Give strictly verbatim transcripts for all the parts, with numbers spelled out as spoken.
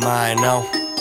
mind, no.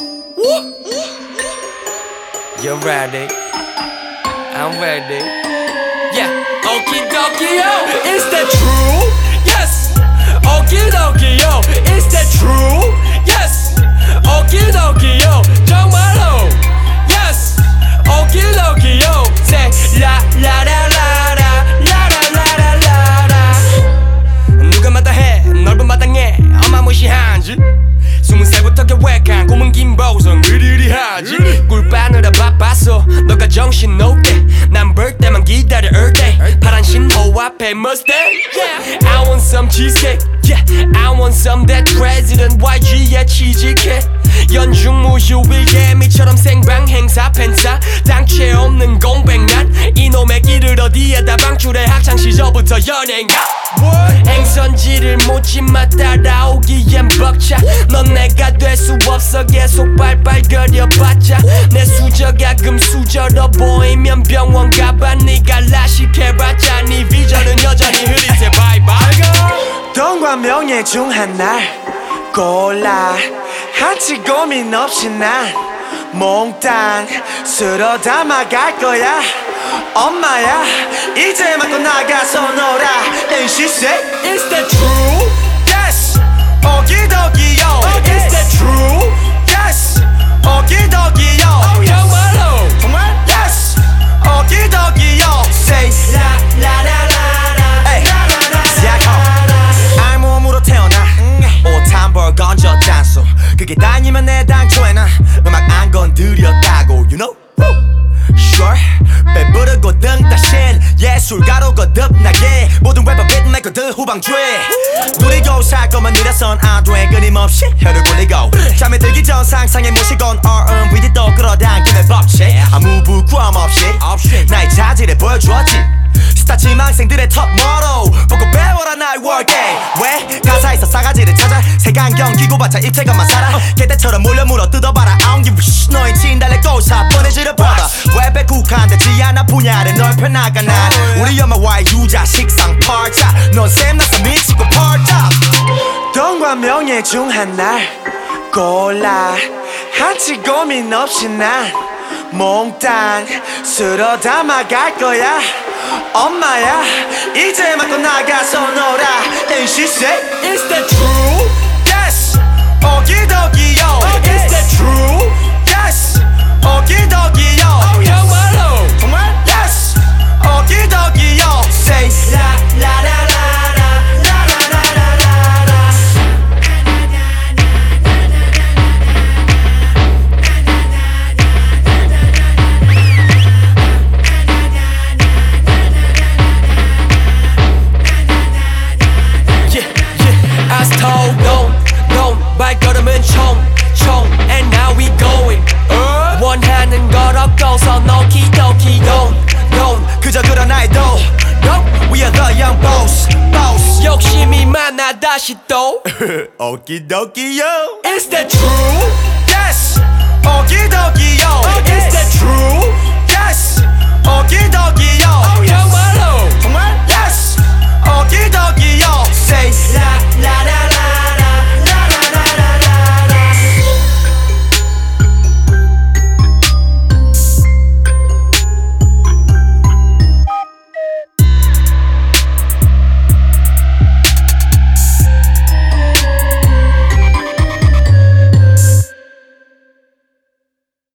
You're ready. I'm ready. Yeah. Okie dokie, yo. Is that true? Yes. Okie dokie, yo. Is that true? Yes. Okie dokie, yo. 정말로. Yes. Okie dokie, yo. Say la la la la la la la la la la. 누가 마다해 넓은 마당에 어마무시한지. 스무 살부터 계획한 꿈은 긴 보성 으리으리하지. 꿀 빠느라 바빴어 너가 정신 놓게. 난 볼 때만 기다려 all day. 파란 신호 앞에 Mustang. Yeah. I want some cheesecake. Yeah. I want some that President 와이지의 취직해. 연중 무휴일 예미처럼 생방 행사 팬사. 당최 없는 공백 난 이놈의 길을 어디에다 방출해. 학창시절부터 연예인가. 행선지를 묻지마 따라오기엔 벅차. 넌 내가 될 수 없어 계속 발발거려봤자. 내 수저가 금수저로 보이면 병원 가봐. 네가 라식해봤자 네 비전은 여전히 흐릿해. 바이바이. 돈과 명예 중 하나 골라. 한치 고민 없이 난 몽땅 쓸어 담아갈 거야. 엄마야 이제 맞고 나가서 놀아. And she said Is that true? yes. 오기도기요. Is that true? yes. 오기도기요. 정말로 정말 yes. 오기도기요. Say la la la la la. 시작하. 알몸으로 태어나 오탄벌 건져 댄스. 그게 다니면 내 당초에는 음악 안 건드렸다고 you know? Sure 배부르고 등 따신 예술가로 거듭나게. 모든 래퍼 빗메이커들 후방주에 누리고 살 거면 이래선 안 돼. 끊임없이 혀를 굴리고 잠에 들기 전 상상에 모시곤 알엠비 또 끌어당기는 법칙. 아무 부끄럼 없이 나의 자질을 보여주었지. 스타 지망생들의 톱 모로 보고 배워라 나의 workday. 왜 가사에서 싸가지를 찾아 색안경 끼고 봤자 입체감만 살아. 개떼처럼 몰려 물어 뜯어봐라. I don't give a shit. 너의 진달래 꼬사 뻔해지려 뻗어. 웹에 국한되지 않아 분야를 넓혀나가. 난 우리 엄마와의 유자 식상 팔자. 넌 샘나서 미치고 팔자. 돈과 명예 중 하나 골라. 한치 고민 없이 난 몽땅 쓸어 담아갈 거야. 엄마야 이제 맞고 나가서 놀아. And she said Is that true? yes. 오기도기요. Is that true? yes. 오기도기요. 정말로 정말 yes. 오기도기요. Say la la la la la la la la la la. Yeah yeah. I was told don't don't 발걸음은 총총 and now we going. 원하는 걸 얻고서 노키도키 don't don't. 그저 그런 나의 도 Nope. We are the young boss boss. 욕심이 많아 다시 또 오기도기요. Is that true? yes. 오기도기요. Is that true? yes. 오기도기요. 정말로 정말